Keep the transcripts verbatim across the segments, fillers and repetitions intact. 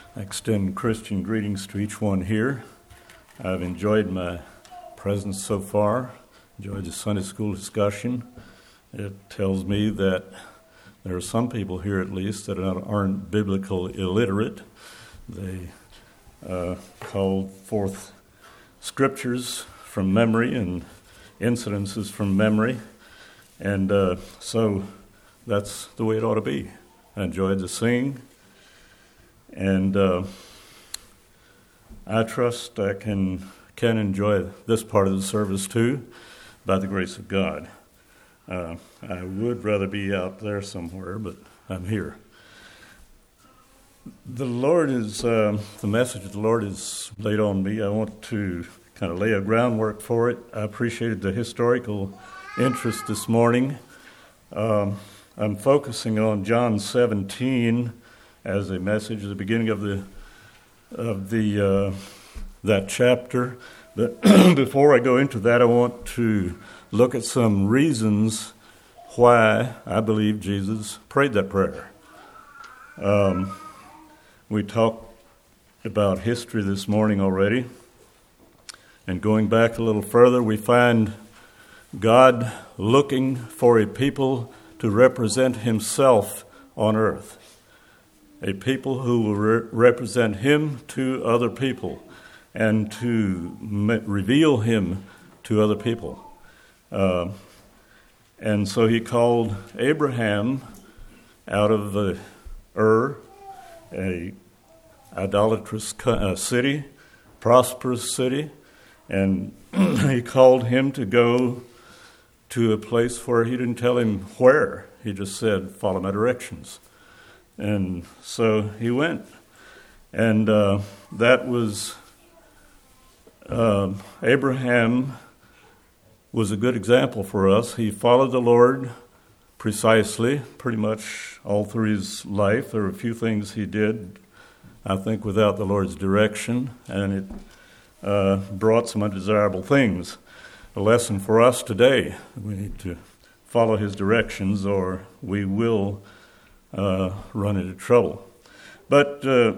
I extend Christian greetings to each one here. I've enjoyed my presence so far, enjoyed the Sunday school discussion. It tells me that there are some people here at least that aren't biblical illiterate. They uh, called forth scriptures from memory and incidences from memory, and uh, so that's the way it ought to be. I enjoyed the singing, and uh, I trust I can can enjoy this part of the service too, by the grace of God. Uh, I would rather be out there somewhere, but I'm here. The Lord is, uh, the message of the Lord is laid on me. I want to kind of lay a groundwork for it. I appreciated the historical interest this morning. Um, I'm focusing on John seventeen as a message at the beginning of the of the uh, that chapter. But before I go into that, I want to look at some reasons why I believe Jesus prayed that prayer. Um, we talked about history this morning already, and going back a little further, we find God looking for a people to represent himself on earth, a people who will re- represent him to other people and to me- reveal him to other people. Uh, and so he called Abraham out of the Ur, a idolatrous uh, city, prosperous city, and he called him to go to a place where he didn't tell him where. He just said, follow my directions. And so he went. And uh, that was, uh, Abraham was a good example for us. He followed the Lord precisely, pretty much all through his life. There were a few things he did, I think, without the Lord's direction, and it uh, brought some undesirable things. A lesson for us today. We need to follow his directions or we will uh, run into trouble. But uh,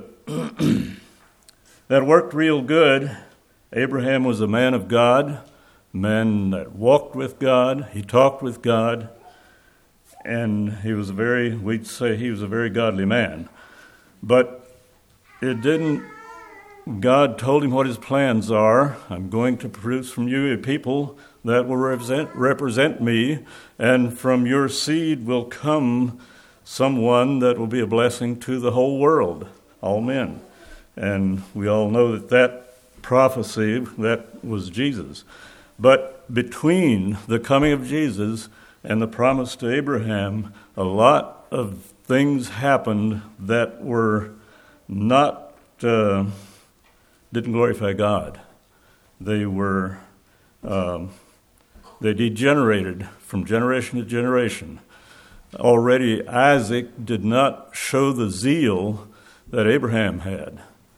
that worked real good. Abraham was a man of God, a man that walked with God. He talked with God, and he was a very, we'd say he was a very godly man. But it didn't God told him what his plans are. I'm going to produce from you a people that will represent, represent me, and from your seed will come someone that will be a blessing to the whole world, all men. And we all know that that prophecy, that was Jesus. But between the coming of Jesus and the promise to Abraham, a lot of things happened that were not... Uh, didn't glorify God. They were, um, they degenerated from generation to generation. Already Isaac did not show the zeal that Abraham had.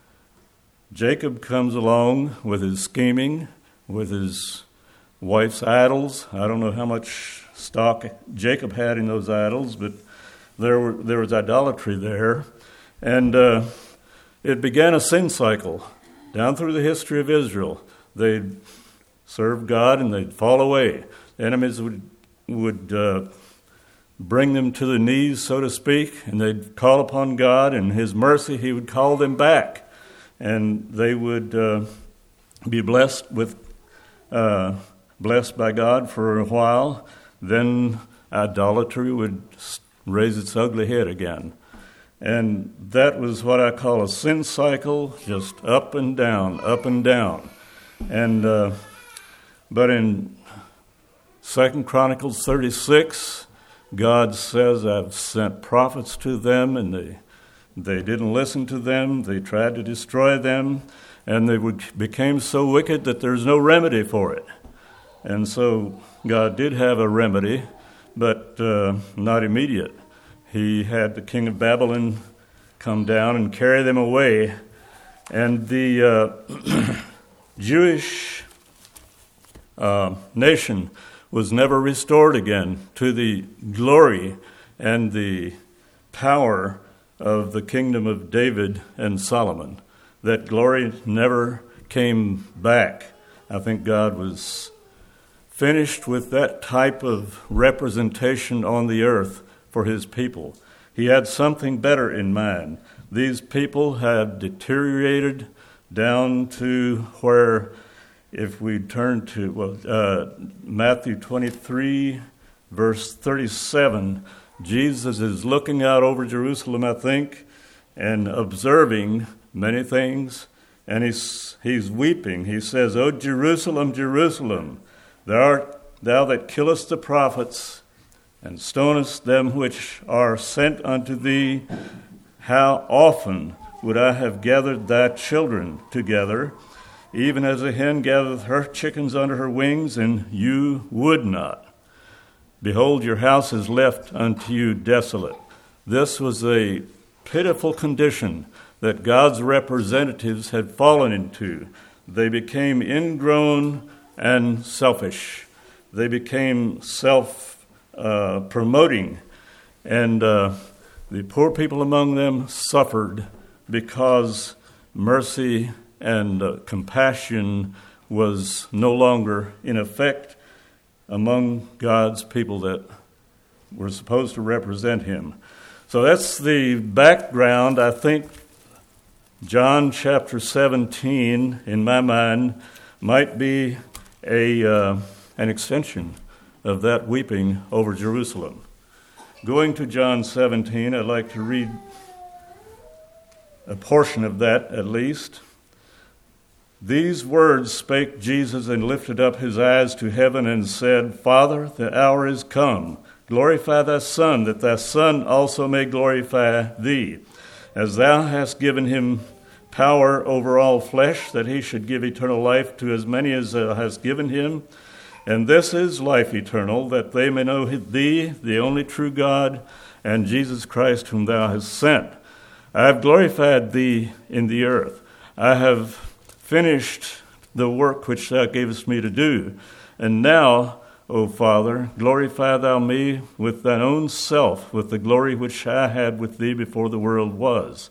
Jacob comes along with his scheming, with his wife's idols. I don't know how much stock Jacob had in those idols, but there were there was idolatry there. And uh, it began a sin cycle. Down through the history of Israel, they'd serve God and they'd fall away. The enemies would would uh, bring them to the knees, so to speak, and they'd call upon God, and his mercy, he would call them back. And they would uh, be blessed with uh, blessed by God for a while. Then idolatry would raise its ugly head again. And that was what I call a sin cycle, just up and down, up and down. And uh, but in Second Chronicles thirty-six, God says, I've sent prophets to them, and they they didn't listen to them. They tried to destroy them, and they would, became so wicked that there's no remedy for it. And so God did have a remedy, but uh, not immediate. He had the king of Babylon come down and carry them away. And the uh, Jewish uh, nation was never restored again to the glory and the power of the kingdom of David and Solomon. That glory never came back. I think God was finished with that type of representation on the earth for his people. He had something better in mind. These people had deteriorated down to where, if we turn to well, uh, Matthew twenty-three, verse thirty-seven, Jesus is looking out over Jerusalem, I think, and observing many things, and he's, he's weeping. He says, "O Jerusalem, Jerusalem, thou art thou that killest the prophets, and stonest them which are sent unto thee, how often would I have gathered thy children together, even as a hen gathereth her chickens under her wings, and you would not. Behold, your house is left unto you desolate." This was a pitiful condition that God's representatives had fallen into. They became ingrown and selfish. They became self-promoting, uh, and uh, the poor people among them suffered because mercy and uh, compassion was no longer in effect among God's people that were supposed to represent him. So that's the background. I think John chapter seventeen, in my mind, might be a uh, an extension of that weeping over Jerusalem. Going to John seventeen, I'd like to read a portion of that at least. "These words spake Jesus, and lifted up his eyes to heaven, and said, Father, the hour is come. Glorify thy Son, that thy Son also may glorify thee, as thou hast given him power over all flesh, that he should give eternal life to as many as thou hast given him. And this is life eternal, that they may know thee, the only true God, and Jesus Christ, whom thou hast sent. I have glorified thee in the earth. I have finished the work which thou gavest me to do. And now, O Father, glorify thou me with thine own self, with the glory which I had with thee before the world was.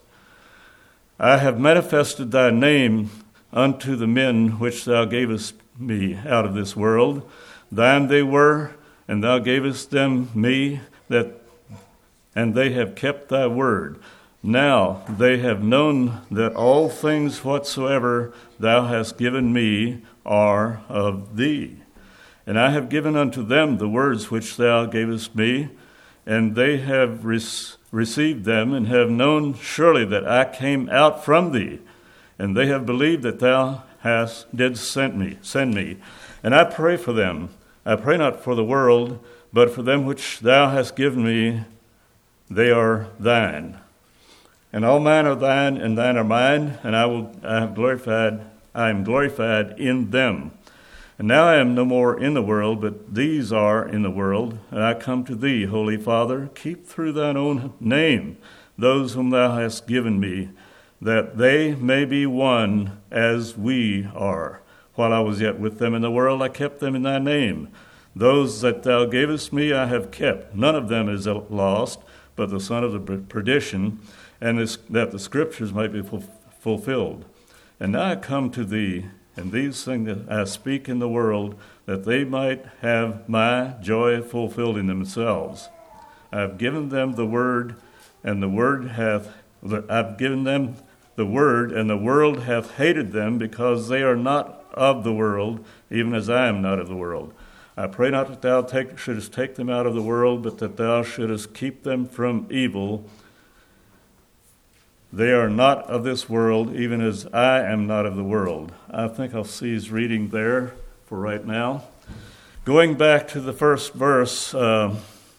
I have manifested thy name unto the men which thou gavest me out of this world. Thine they were, and thou gavest them me, that, and they have kept thy word. Now they have known that all things whatsoever thou hast given me are of thee. And I have given unto them the words which thou gavest me, and they have re- received them, and have known surely that I came out from thee, and they have believed that thou hast did send me, send me. And I pray for them. I pray not for the world, but for them which thou hast given me. They are thine. And all mine are thine, and thine are mine, and I will I have glorified, I am glorified in them. And now I am no more in the world, but these are in the world, and I come to thee, Holy Father. Keep through thine own name those whom thou hast given me, that they may be one as we are. While I was yet with them in the world, I kept them in thy name. Those that thou gavest me I have kept. None of them is lost, but the son of the perdition, and this, that the scriptures might be ful- fulfilled. And now I come to thee, and these things that I speak in the world, that they might have my joy fulfilled in themselves. I have given them the word, and the word hath, I've given them the word, and the world hath hated them, because they are not of the world, even as I am not of the world. I pray not that thou take, shouldest take them out of the world, but that thou shouldest keep them from evil. They are not of this world, even as I am not of the world. I think I'll cease reading there for right now. Going back to the first verse, uh,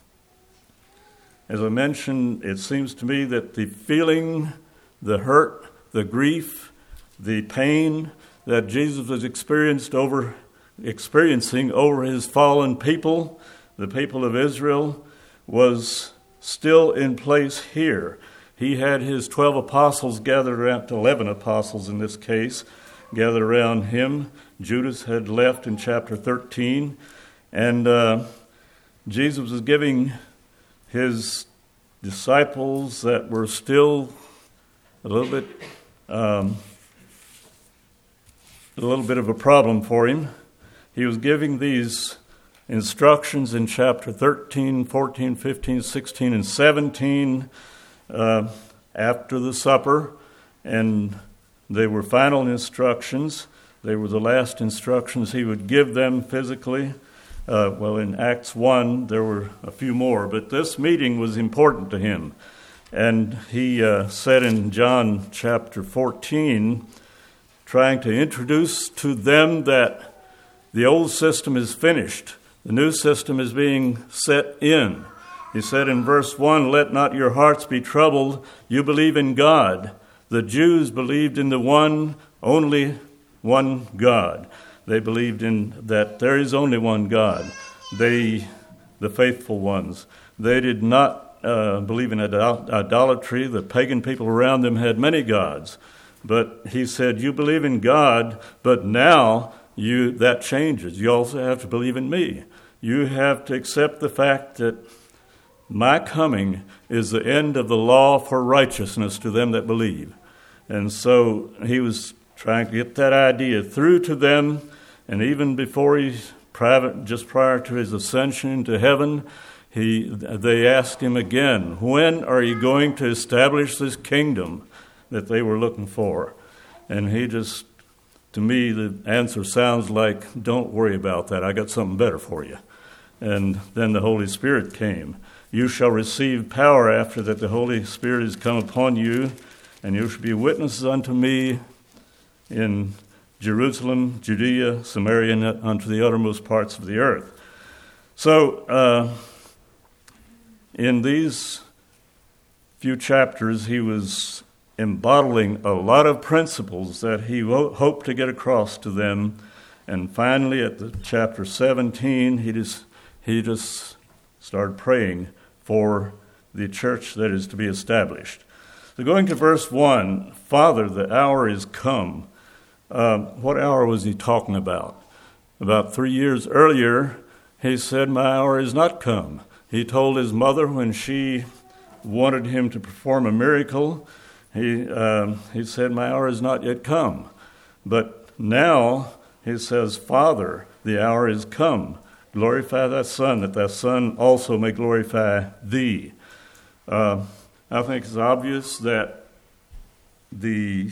as I mentioned, it seems to me that the feeling, the hurt, the grief, the pain that Jesus was experienced over, experiencing over his fallen people, the people of Israel, was still in place here. He had his twelve apostles gathered around, eleven apostles in this case, gathered around him. Judas had left in chapter thirteen, and uh, Jesus was giving his disciples that were still a little bit, um, a little bit of a problem for him. He was giving these instructions in chapter thirteen, fourteen, fifteen, sixteen, and seventeen uh, after the supper, and they were final instructions. They were the last instructions he would give them physically. Uh, well, in Acts one, there were a few more, but this meeting was important to him. And he uh, said in John chapter fourteen, trying to introduce to them that the old system is finished. The new system is being set in. He said in verse one, "Let not your hearts be troubled. You believe in God." The Jews believed in the one, only one God. They believed in that there is only one God. They, the faithful ones, they did not uh, believe in idol- idolatry. The pagan people around them had many gods. But he said, you believe in God, but now you that changes. You also have to believe in me. You have to accept the fact that my coming is the end of the law for righteousness to them that believe. And so he was trying to get that idea through to them. And even before he's private, just prior to his ascension into heaven, he they asked him again, when are you going to establish this kingdom that they were looking for? And he just, to me, the answer sounds like, don't worry about that. I got something better for you. And then the Holy Spirit came. You shall receive power after that the Holy Spirit has come upon you, and you shall be witnesses unto me in Jerusalem, Judea, Samaria, and unto the uttermost parts of the earth. So, uh, in these few chapters, he was embodying a lot of principles that he ho- hoped to get across to them. And finally, at the chapter seventeen, he just he just started praying for the church that is to be established. So going to verse one, Father, the hour is come. Um, what hour was he talking about? About three years earlier, he said, my hour is not come. He told his mother when she wanted him to perform a miracle, he, um, he said, my hour is not yet come. But now he says, Father, the hour is come. Glorify thy Son, that thy Son also may glorify thee. Uh, I think it's obvious that the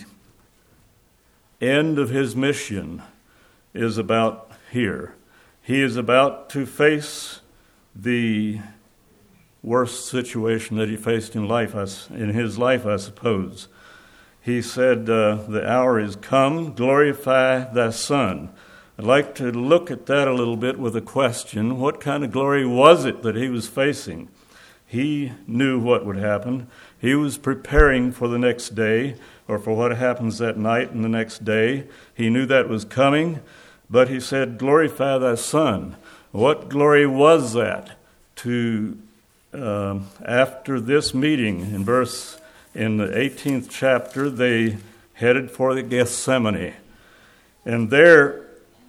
end of his mission is about here. He is about to face the worst situation that he faced in life, in his life, I suppose. He said, uh, the hour is come, glorify thy Son. I'd like to look at that a little bit with a question. What kind of glory was it that he was facing? He knew what would happen. He was preparing for the next day, or for what happens that night and the next day. He knew that was coming, but he said, glorify thy Son. What glory was that? To um, after this meeting, in verse in the eighteenth chapter, they headed for the Gethsemane. And there,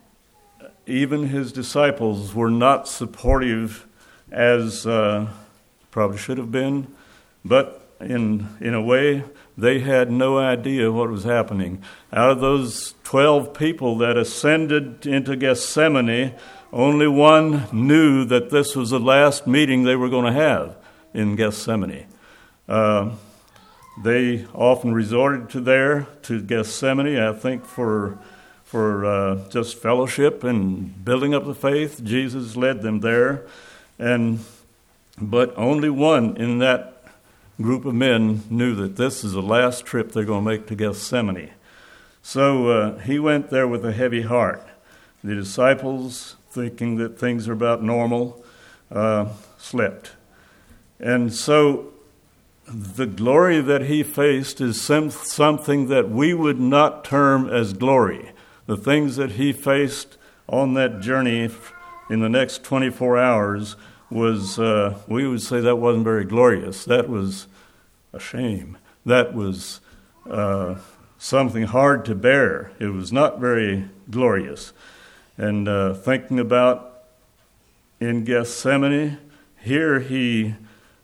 even his disciples were not supportive as uh, probably should have been, but in in a way, they had no idea what was happening. Out of those twelve people that ascended into Gethsemane, only one knew that this was the last meeting they were going to have in Gethsemane. Uh, they often resorted to there, to Gethsemane, I think for for uh, just fellowship and building up the faith. Jesus led them there, and but only one in that group of men knew that this is the last trip they're going to make to Gethsemane. So uh, he went there with a heavy heart. The disciples, thinking that things are about normal, uh, slept. And so the glory that he faced is some, something that we would not term as glory. The things that he faced on that journey in the next twenty-four hours was, uh, we would say that wasn't very glorious. That was a shame. That was uh, something hard to bear. It was not very glorious. And uh, thinking about in Gethsemane, here he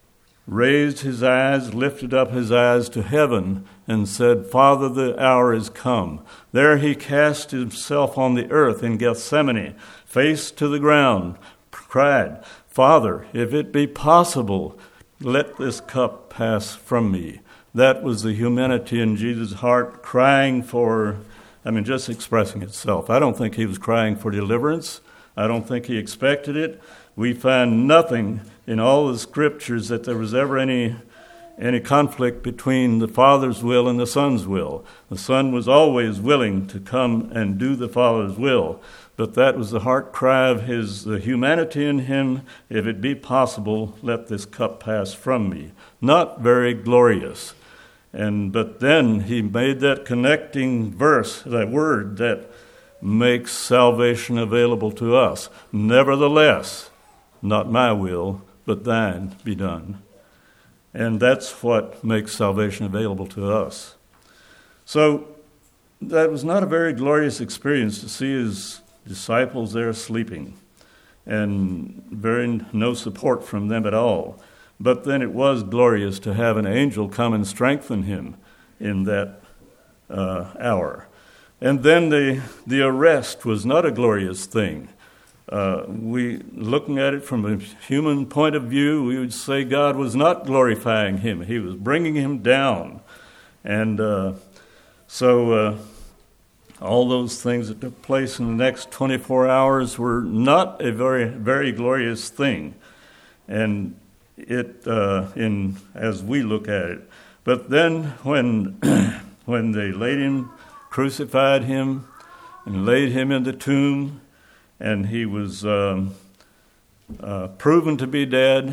raised his eyes, lifted up his eyes to heaven, and said, Father, the hour is come. There he cast himself on the earth in Gethsemane, face to the ground, cried, Father, if it be possible, let this cup pass from me. That was the humanity in Jesus' heart, crying for, I mean, just expressing itself. I don't think he was crying for deliverance. I don't think he expected it. We find nothing in all the scriptures that there was ever any any conflict between the Father's will and the Son's will. The Son was always willing to come and do the Father's will, but that was the heart cry of his, the humanity in him, if it be possible, let this cup pass from me. Not very glorious. And but then he made that connecting verse, that word that makes salvation available to us. Nevertheless, not my will, but thine be done. And that's what makes salvation available to us. So that was not a very glorious experience to see his disciples there sleeping and very no support from them at all. But then it was glorious to have an angel come and strengthen him in that uh, hour. And then the the arrest was not a glorious thing. Uh, we, looking at it from a human point of view, we would say God was not glorifying him. He was bringing him down. And uh, so uh, all those things that took place in the next twenty-four hours were not a very, very glorious thing. And it, uh, in as we look at it. But then when when they laid him, crucified him, and laid him in the tomb, and he was um, uh, proven to be dead,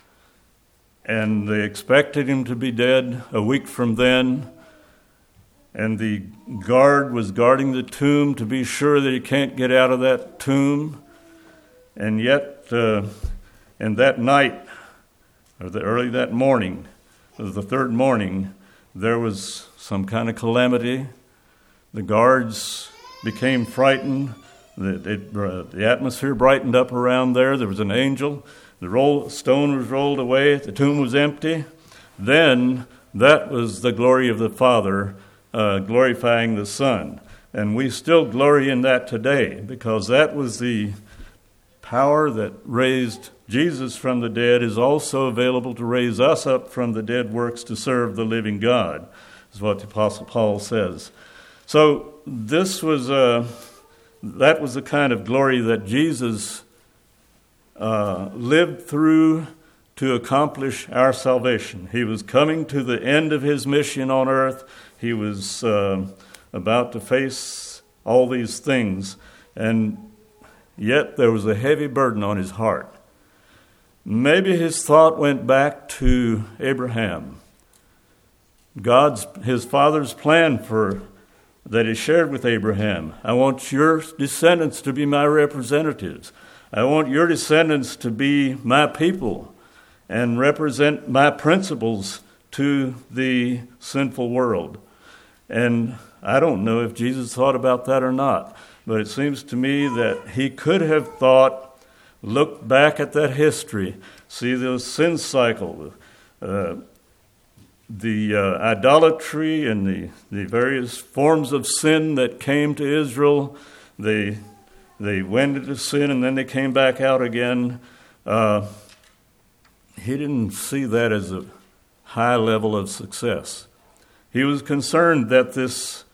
and they expected him to be dead a week from then, and the guard was guarding the tomb to be sure that he can't get out of that tomb, and yet, uh, and that night, or the early that morning, the third morning, there was some kind of calamity. The guards became frightened. The, it, uh, the atmosphere brightened up around there. There was an angel. The roll, stone was rolled away. The tomb was empty. Then that was the glory of the Father uh, glorifying the Son. And we still glory in that today because that was the power that raised Jesus from the dead is also available to raise us up from the dead works to serve the living God, is what the Apostle Paul says. So this was a, that was the kind of glory that Jesus uh, lived through to accomplish our salvation. He was coming to the end of his mission on earth. He was uh, about to face all these things, and yet there was a heavy burden on his heart. Maybe his thought went back to Abraham. God's, his father's plan for that he shared with Abraham. I want your descendants to be my representatives. I want your descendants to be my people and represent my principles to the sinful world. And I don't know if Jesus thought about that or not, but it seems to me that he could have thought, look back at that history, see the sin cycle, uh, the uh, idolatry and the, the various forms of sin that came to Israel. They they went into sin and then they came back out again. Uh, he didn't see that as a high level of success. He was concerned that this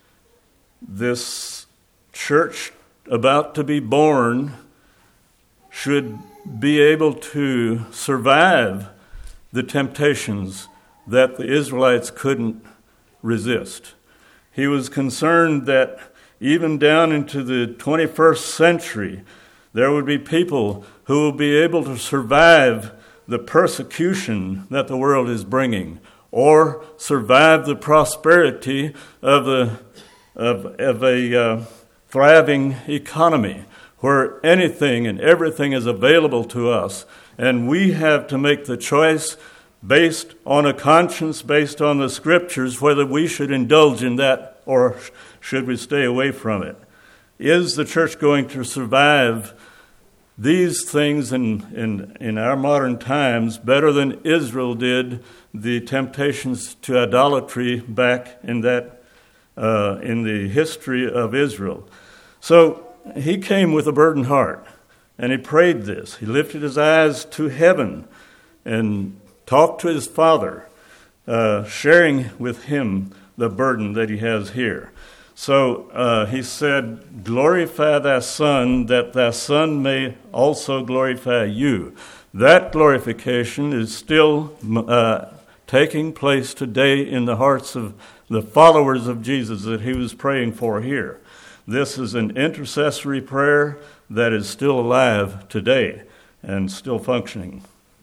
this church about to be born should be able to survive the temptations that the Israelites couldn't resist. He was concerned that even down into the twenty-first century, there would be people who will be able to survive the persecution that the world is bringing, or survive the prosperity of, the, of, of a uh, thriving economy, where anything and everything is available to us, and we have to make the choice based on a conscience, based on the Scriptures, whether we should indulge in that or should we stay away from it. Is the church going to survive these things in, in, in our modern times better than Israel did the temptations to idolatry back in that uh, in the history of Israel. So he came with a burdened heart, and he prayed this. He lifted his eyes to heaven and talked to his Father, uh, sharing with him the burden that he has here. So uh, he said, glorify thy Son, that thy Son may also glorify you. That glorification is still uh, taking place today in the hearts of the followers of Jesus that he was praying for here. This is an intercessory prayer that is still alive today and still functioning.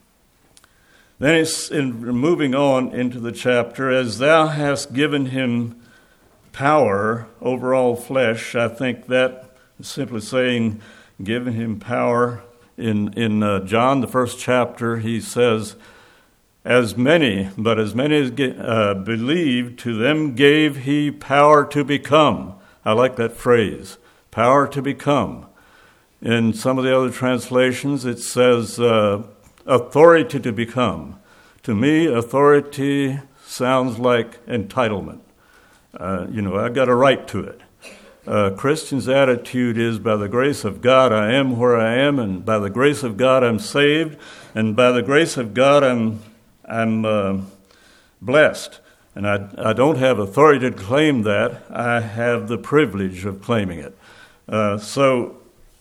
Then he's in, moving on into the chapter, as thou hast given him power over all flesh. I think that is simply saying, giving him power. In in uh, John, the first chapter, he says, as many, but as many as uh, believed, to them gave he power to become. I like that phrase, power to become. In some of the other translations, it says uh, authority to become. To me, authority sounds like entitlement. Uh, you know, I got a right to it. Uh, Christian's attitude is, by the grace of God, I am where I am, and by the grace of God, I'm saved, and by the grace of God, I'm I'm uh, blessed. And I, I don't have authority to claim that. I have the privilege of claiming it. Uh, so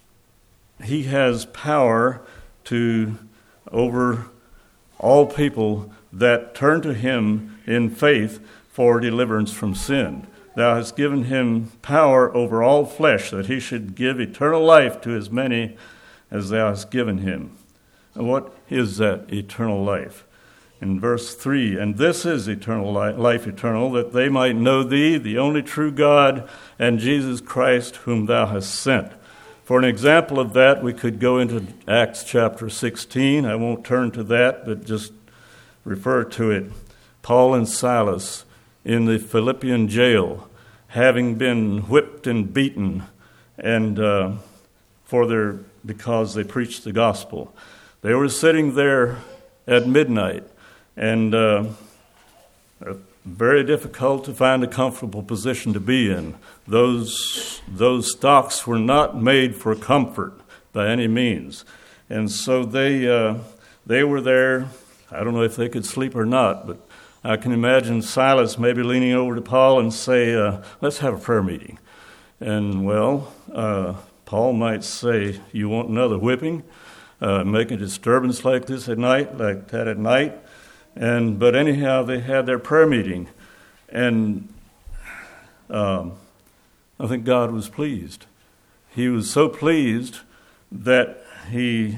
he has power to over all people that turn to him in faith for deliverance from sin. Thou hast given him power over all flesh, that he should give eternal life to as many as thou hast given him. And what is that eternal life? In verse three, and this is eternal life, life eternal, that they might know thee, the only true God, and Jesus Christ, whom thou hast sent. For an example of that, we could go into Acts chapter sixteen. I won't turn to that, but just refer to it. Paul and Silas in the Philippian jail, having been whipped and beaten, and uh, for their because they preached the gospel. They were sitting there at midnight, and uh, very difficult to find a comfortable position to be in. Those those stocks were not made for comfort by any means, and so they uh, they were there. I don't know if they could sleep or not, but I can imagine Silas maybe leaning over to Paul and say, uh, let's have a prayer meeting. And, well, uh, Paul might say, you want another whipping? Uh, make a disturbance like this at night, like that at night? And But anyhow, they had their prayer meeting. And um, I think God was pleased. He was so pleased that he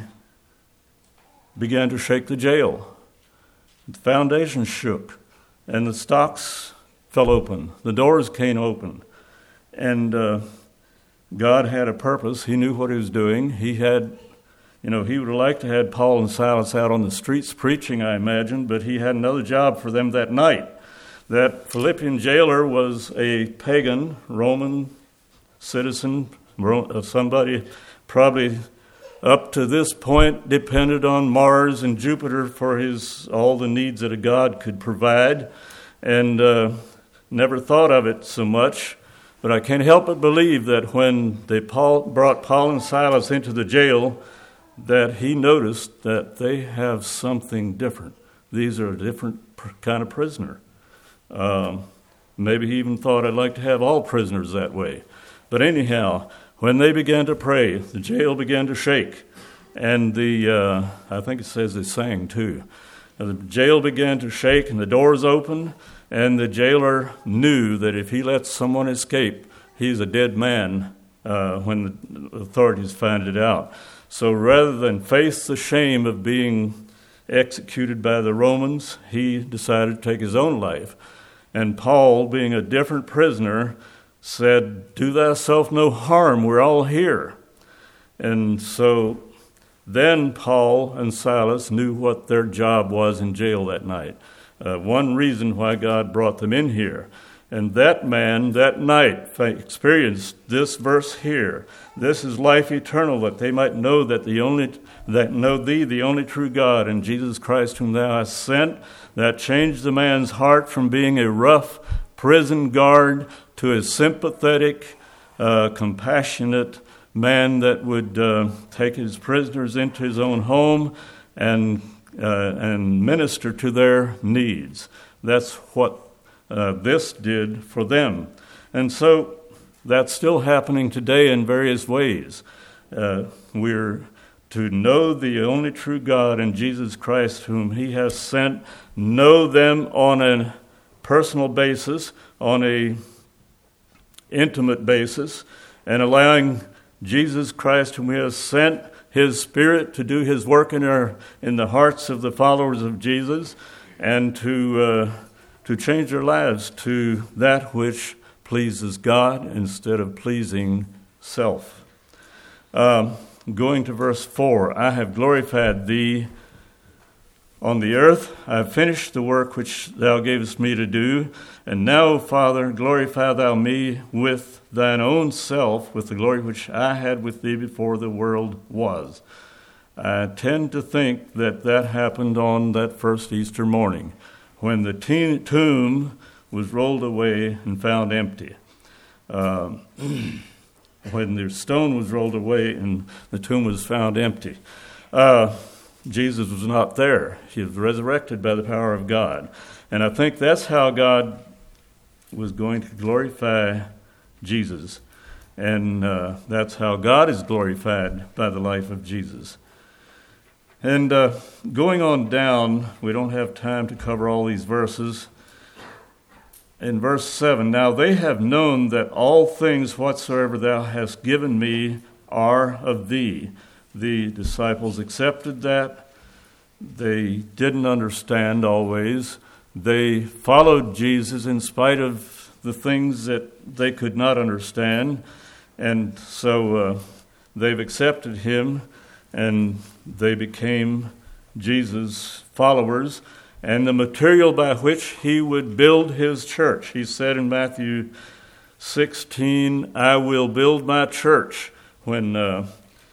began to shake the jail. The foundation shook, and the stocks fell open. The doors came open, and uh, God had a purpose. He knew what he was doing. He had, you know, he would have liked to have had Paul and Silas out on the streets preaching, I imagine, but he had another job for them that night. That Philippian jailer was a pagan Roman citizen, somebody probably up to this point depended on Mars and Jupiter for his all the needs that a god could provide, and uh, never thought of it so much. But I can't help but believe that when they Paul, brought Paul and Silas into the jail, that he noticed that they have something different. These are a different pr- kind of prisoner. Um, maybe he even thought, I'd like to have all prisoners that way. But anyhow, when they began to pray, the jail began to shake, and the uh, I think it says they sang too. And the jail began to shake, and the doors opened, and the jailer knew that if he lets someone escape, he's a dead man uh, when the authorities find it out. So rather than face the shame of being executed by the Romans, he decided to take his own life. And Paul, being a different prisoner, said, do thyself no harm, we're all here. And so then Paul and Silas knew what their job was in jail that night. Uh, one reason why God brought them in here. And that man, that night, experienced this verse here. This is life eternal, that they might know that the only that know thee, the only true God, and Jesus Christ whom thou hast sent. That changed the man's heart from being a rough prison guard to a sympathetic, uh, compassionate man that would uh, take his prisoners into his own home and uh, and minister to their needs. That's what uh, this did for them. And so that's still happening today in various ways. Uh, we're to know the only true God and Jesus Christ whom he has sent, know them on a personal basis, on a intimate basis, and allowing Jesus Christ whom he has sent, his Spirit, to do his work in our in the hearts of the followers of Jesus, and to uh, to change their lives to that which pleases God instead of pleasing self. Um, going to verse four, I have glorified thee on the earth. I have finished the work which thou gavest me to do. And now, Father, glorify thou me with thine own self, with the glory which I had with thee before the world was. I tend to think that that happened on that first Easter morning, when the tomb was rolled away and found empty. Um, when the stone was rolled away and the tomb was found empty. Uh, Jesus was not there. He was resurrected by the power of God. And I think that's how God was going to glorify Jesus. And uh, that's how God is glorified by the life of Jesus. And uh, going on down, we don't have time to cover all these verses. In verse seven, now they have known that all things whatsoever thou hast given me are of thee. The disciples accepted that. They didn't understand always. They followed Jesus in spite of the things that they could not understand. And so uh, they've accepted him, and they became Jesus' followers, and the material by which he would build his church. He said in Matthew sixteen, I will build my church. When uh,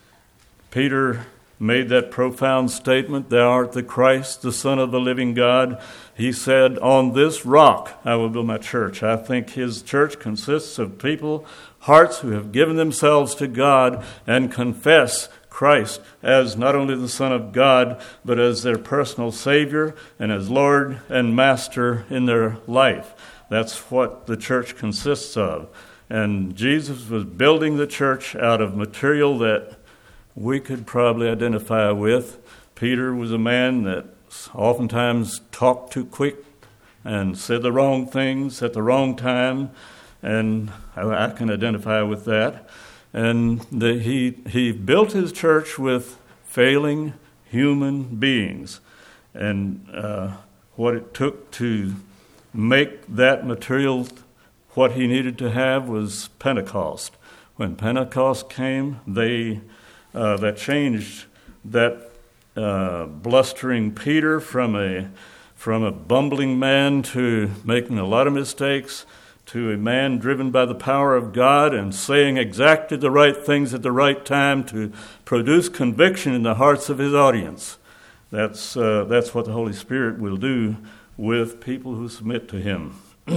Peter made that profound statement, thou art the Christ, the Son of the living God, he said, on this rock I will build my church. I think his church consists of people, hearts who have given themselves to God and confess Christ as not only the Son of God, but as their personal Savior and as Lord and Master in their life. That's what the church consists of. And Jesus was building the church out of material that we could probably identify with. Peter was a man that oftentimes talked too quick and said the wrong things at the wrong time, and I, I can identify with that. And the, he he built his church with failing human beings. And uh, what it took to make that material what he needed to have was Pentecost. When Pentecost came, they uh, that changed that uh, blustering Peter from a from a bumbling man to making a lot of mistakes, to a man driven by the power of God and saying exactly the right things at the right time to produce conviction in the hearts of his audience. That's uh, that's what the Holy Spirit will do with people who submit to him.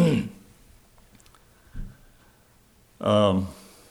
um,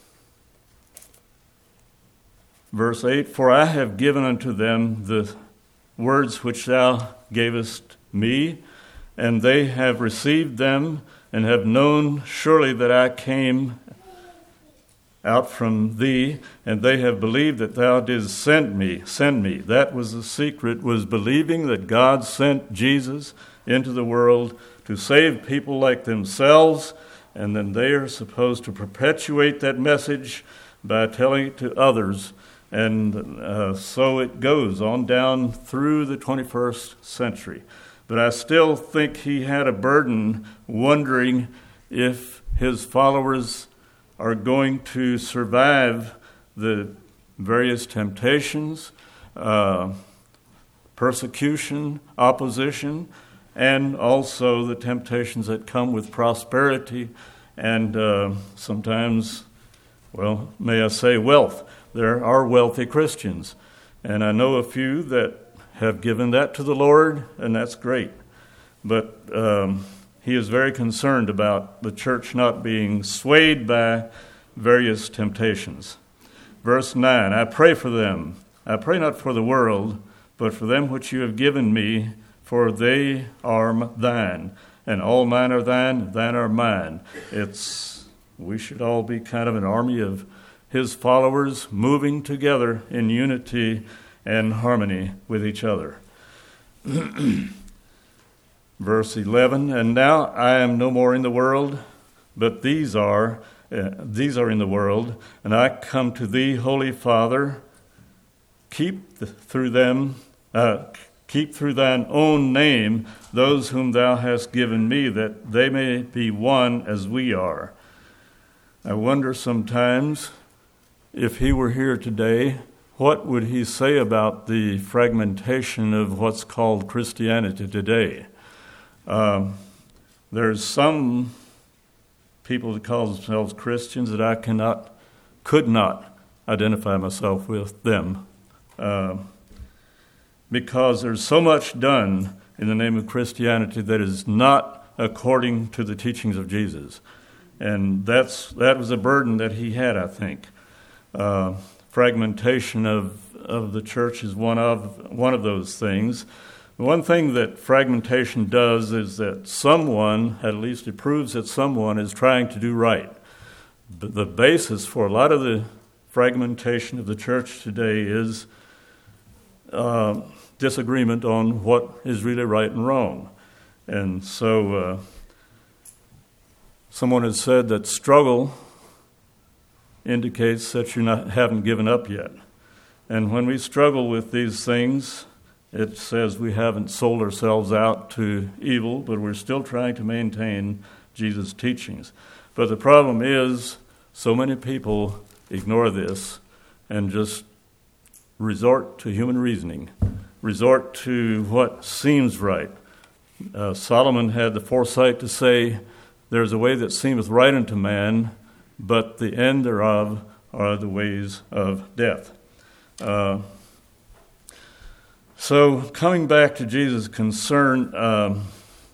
verse eight, for I have given unto them the words which thou gavest me, and they have received them, and have known surely that I came out from thee, and they have believed that thou didst send me. Send me. That was the secret, was believing that God sent Jesus into the world to save people like themselves, and then they are supposed to perpetuate that message by telling it to others. And uh, so it goes on down through the twenty-first century. But I still think he had a burden wondering if his followers are going to survive the various temptations, uh, persecution, opposition, and also the temptations that come with prosperity and uh, sometimes, well, may I say wealth. There are wealthy Christians, and I know a few that have given that to the Lord, and that's great. But um, he is very concerned about the church not being swayed by various temptations. Verse nine, I pray for them. I pray not for the world, but for them which you have given me, for they are thine. And all mine are thine, thine are mine. It's, we should all be kind of an army of his followers moving together in unity and harmony with each other. Verse eleven, and now I am no more in the world, but these are, uh, these are in the world, and I come to thee, Holy Father, keep the, through them, uh, keep through thine own name those whom thou hast given me, that they may be one as we are. I wonder sometimes if he were here today, what would he say about the fragmentation of what's called Christianity today? Um, there's some people that call themselves Christians that I cannot, could not identify myself with them, uh, because there's so much done in the name of Christianity that is not according to the teachings of Jesus, and that's that was a burden that he had, I think. Uh, fragmentation of of the church is one of one of those things. One thing that fragmentation does is that someone, at least it proves that someone is trying to do right. But the basis for a lot of the fragmentation of the church today is uh, disagreement on what is really right and wrong. And so uh, someone has said that struggle indicates that you not haven't given up yet. And when we struggle with these things, it says we haven't sold ourselves out to evil, but we're still trying to maintain Jesus' teachings. But the problem is, so many people ignore this and just resort to human reasoning, resort to what seems right. Uh, Solomon had the foresight to say, there's a way that seemeth right unto man, but the end thereof are the ways of death. Uh, so coming back to Jesus' concern, um,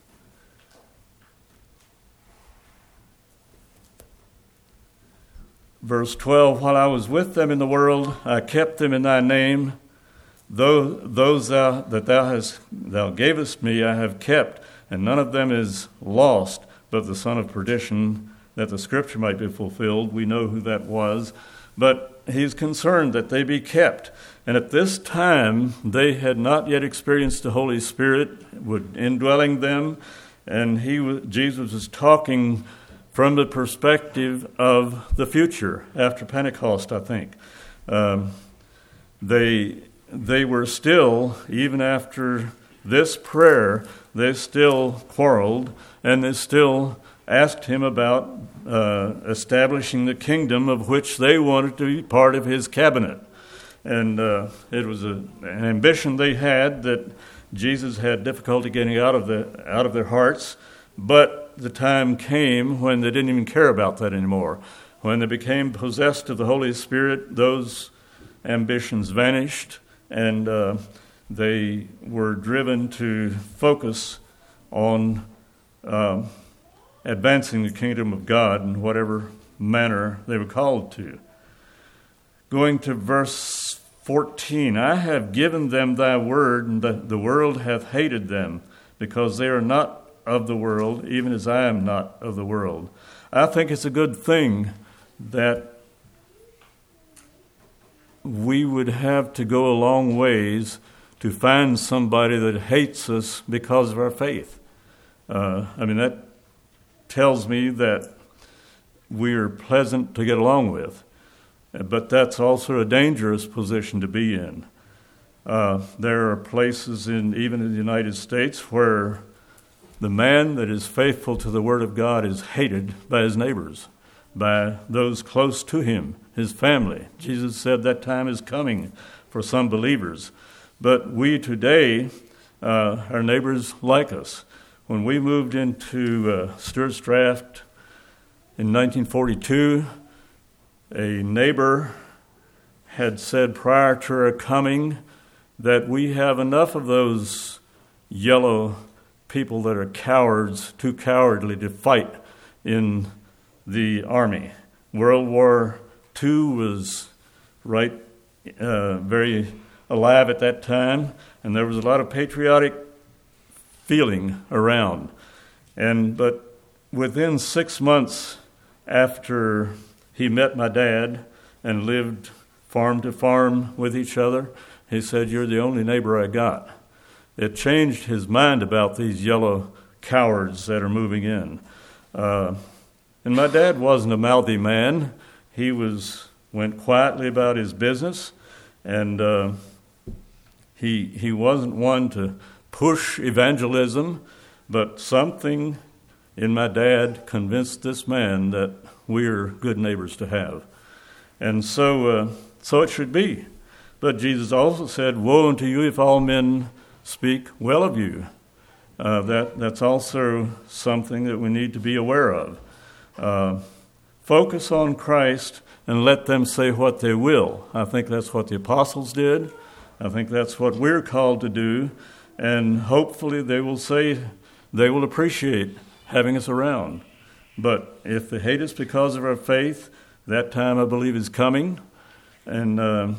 verse twelve, while I was with them in the world, I kept them in thy name. Those, those thou, that thou hast thou gavest me, I have kept, and none of them is lost, but the son of perdition, that the scripture might be fulfilled. We know who that was. But he's concerned that they be kept. And at this time, they had not yet experienced the Holy Spirit indwelling them. And he, Jesus was talking from the perspective of the future, after Pentecost, I think. Um, they, they were still, even after this prayer, they still quarreled, and they still asked him about uh, establishing the kingdom of which they wanted to be part of his cabinet. And uh, it was a, an ambition they had that Jesus had difficulty getting out of the out of their hearts. But the time came when they didn't even care about that anymore. When they became possessed of the Holy Spirit, those ambitions vanished, and uh, they were driven to focus on uh, advancing the kingdom of God in whatever manner they were called to. Going to verse fourteen, I have given them thy word, and the, the world hath hated them, because they are not of the world, even as I am not of the world. I think it's a good thing that we would have to go a long ways to find somebody that hates us because of our faith. Uh, I mean, that tells me that we're pleasant to get along with. But that's also a dangerous position to be in. Uh, there are places, in even in the United States, where the man that is faithful to the Word of God is hated by his neighbors, by those close to him, his family. Jesus said that time is coming for some believers. But we today, uh, our neighbors like us. when we moved into uh, Stewart's Draft in nineteen forty-two, a neighbor had said prior to her coming that we have enough of those yellow people that are cowards, too cowardly to fight in the Army. World War Two was right uh, very alive at that time, and there was a lot of patriotic feeling around. And but within six months after he met my dad and lived farm to farm with each other, he said, "You're the only neighbor I got." It changed his mind about these yellow cowards that are moving in. Uh, and my dad wasn't a mouthy man. He was went quietly about his business, and uh, he he wasn't one to push evangelism, but something in my dad convinced this man that we're good neighbors to have. And so, uh, so it should be. But Jesus also said, "Woe unto you if all men speak well of you." Uh, that that's also something that we need to be aware of. Uh, focus on Christ and let them say what they will. I think that's what the apostles did. I think that's what we're called to do. And hopefully they will say, they will appreciate having us around. But if they hate us because of our faith, that time I believe is coming. And uh,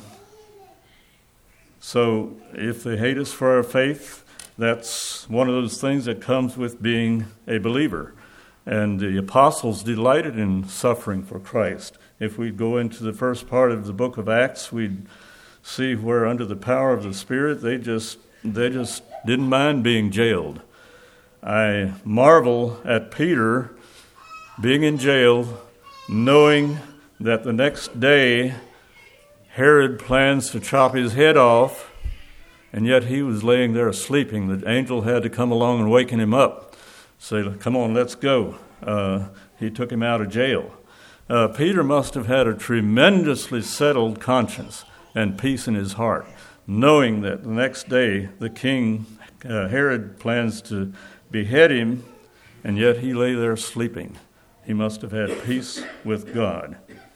so if they hate us for our faith, that's one of those things that comes with being a believer. And the apostles delighted in suffering for Christ. If we go into the first part of the book of Acts, we'd see where under the power of the Spirit, they just they just didn't mind being jailed. I marvel at Peter being in jail, knowing that the next day Herod plans to chop his head off, and yet he was laying there sleeping. The angel had to come along and waken him up, say, "Come on, let's go." Uh, he took him out of jail. Uh, Peter must have had a tremendously settled conscience and peace in his heart, knowing that the next day the king, uh, Herod, plans to behead him, and yet he lay there sleeping. He must have had peace with God.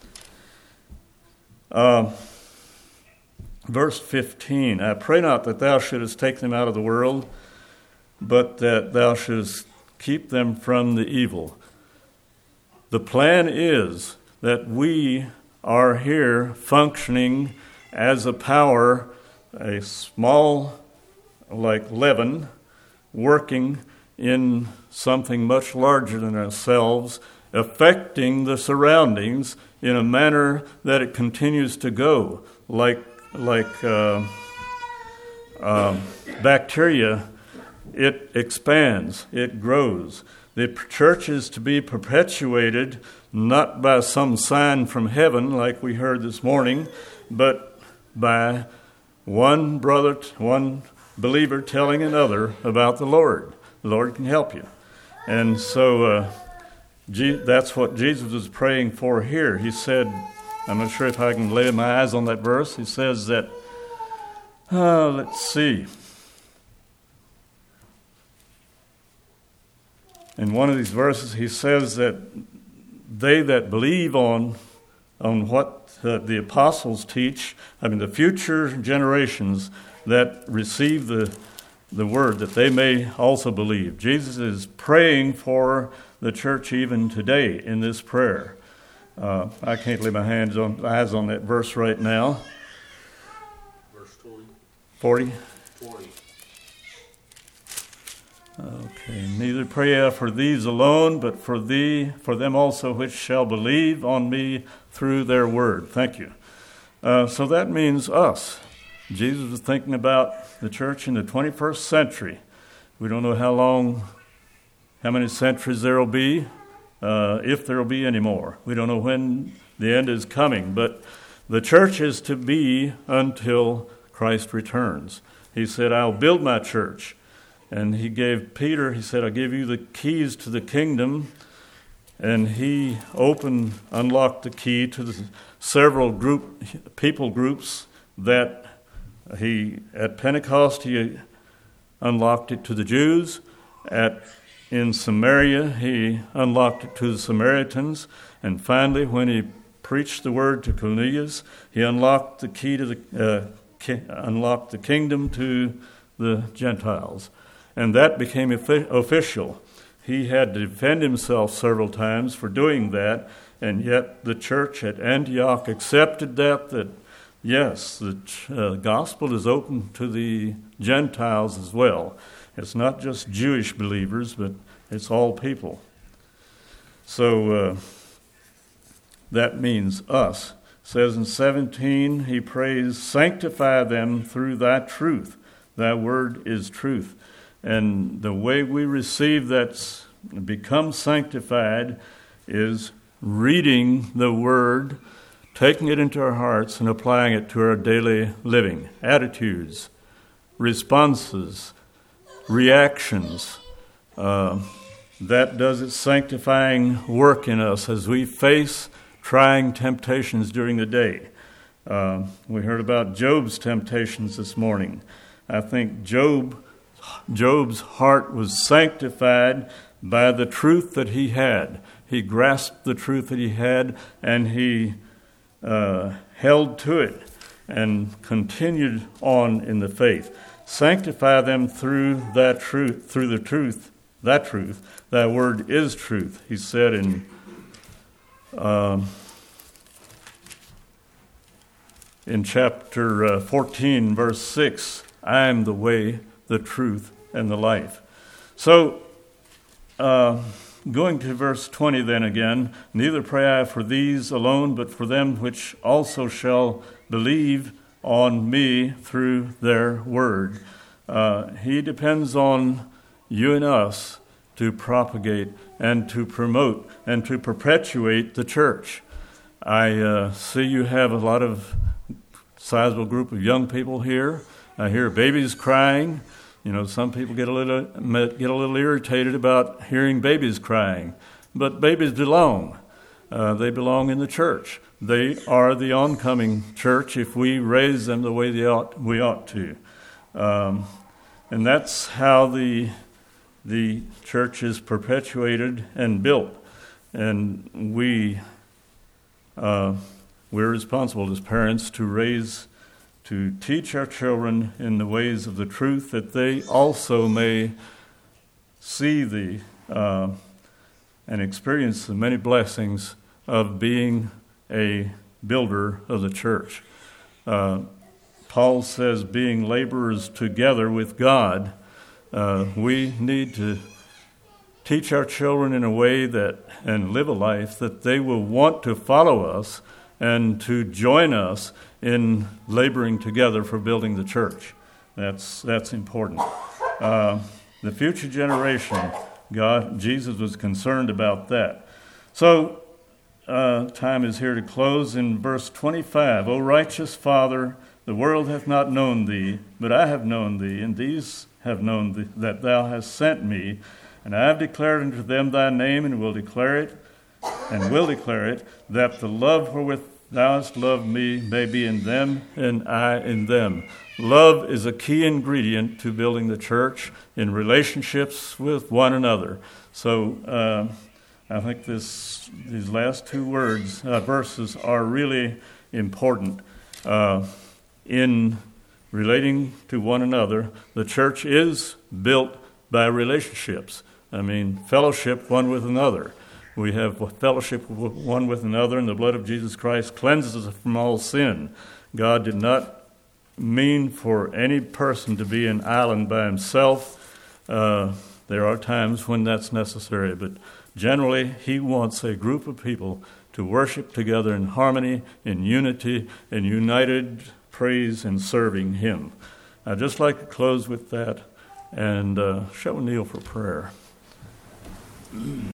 Uh, verse fifteen, "I pray not that thou shouldest take them out of the world, but that thou shouldest keep them from the evil." The plan is that we are here functioning as a power, a small, like leaven, working in something much larger than ourselves, affecting the surroundings in a manner that it continues to go, like like uh, uh, bacteria. It expands, it grows. The church is to be perpetuated not by some sign from heaven, like we heard this morning, but by one brother, one believer telling another about the Lord. The Lord can help you. And so uh, G- that's what Jesus was praying for here. He said, I'm not sure if I can lay my eyes on that verse. He says that, uh, let's see. In one of these verses, he says that they that believe on on what uh, the apostles teach, I mean the future generations that receive the the word, that they may also believe. Jesus is praying for the church even today in this prayer. Uh, I can't lay my hands on eyes on that verse right now. Verse twenty. Forty. Forty. Okay. Neither pray I for these alone, but for thee, for them also which shall believe on me through their word. Thank you. Uh, so that means us. Jesus was thinking about the church in the twenty-first century. We don't know how long, how many centuries there will be, uh, if there will be any more. We don't know when the end is coming, but the church is to be until Christ returns. He said, I'll build my church. And he gave Peter, he said, I'll give you the keys to the kingdom. And he opened, unlocked the key to the several group people groups that he, at Pentecost, he unlocked it to the Jews. At in Samaria, he unlocked it to the Samaritans. And finally, when he preached the word to Cornelius, he unlocked the key to the uh, ki- unlocked the kingdom to the Gentiles. And that became offi- official. He had to defend himself several times for doing that, and yet the church at Antioch accepted that, that yes, the uh, gospel is open to the Gentiles as well. It's not just Jewish believers, but it's all people. So uh, that means us. It says in seventeen, he prays, sanctify them through thy truth. Thy word is truth. And the way we receive that, become sanctified, is reading the word, taking it into our hearts and applying it to our daily living, attitudes, responses, reactions. Uh, that does its sanctifying work in us as we face trying temptations during the day. Uh, we heard about Job's temptations this morning. I think Job, Job's heart was sanctified by the truth that he had. He grasped the truth that he had, and he uh, held to it and continued on in the faith. Sanctify them through that truth, through the truth, that truth. That word is truth. He said in um, in chapter uh, fourteen, verse six, I am the way, the truth, and the life. So, uh, going to verse twenty then again, neither pray I for these alone, but for them which also shall believe on me through their word. Uh, he depends on you and us to propagate and to promote and to perpetuate the church. I uh, see you have a lot of sizable group of young people here. I hear babies crying. You know, some people get a little get a little irritated about hearing babies crying, but babies belong. Uh, they belong in the church. They are the oncoming church if we raise them the way they ought, we ought to. Um, and that's how the the church is perpetuated and built. And we, uh, we're responsible as parents to raise, to teach our children in the ways of the truth, that they also may see the uh, and experience the many blessings of being a builder of the church. Uh, Paul says, being laborers together with God, uh, we need to teach our children in a way that, and live a life that they will want to follow us and to join us in laboring together for building the church. That's that's important. Uh, the future generation, God, Jesus was concerned about that. So, Uh, time is here to close in verse twenty-five. O righteous Father, the world hath not known thee, but I have known thee, and these have known thee, that thou hast sent me. And I have declared unto them thy name, and will declare it, and will declare it, that the love wherewith thou hast loved me may be in them, and I in them. Love is a key ingredient to building the church in relationships with one another. So, uh, I think this these last two words, uh, verses, are really important uh, in relating to one another. The church is built by relationships. I mean, fellowship one with another. We have fellowship one with another, and the blood of Jesus Christ cleanses us from all sin. God did not mean for any person to be an island by himself. Uh, there are times when that's necessary, but generally, he wants a group of people to worship together in harmony, in unity, in united praise and serving him. I'd just like to close with that, and uh, shall we kneel for prayer?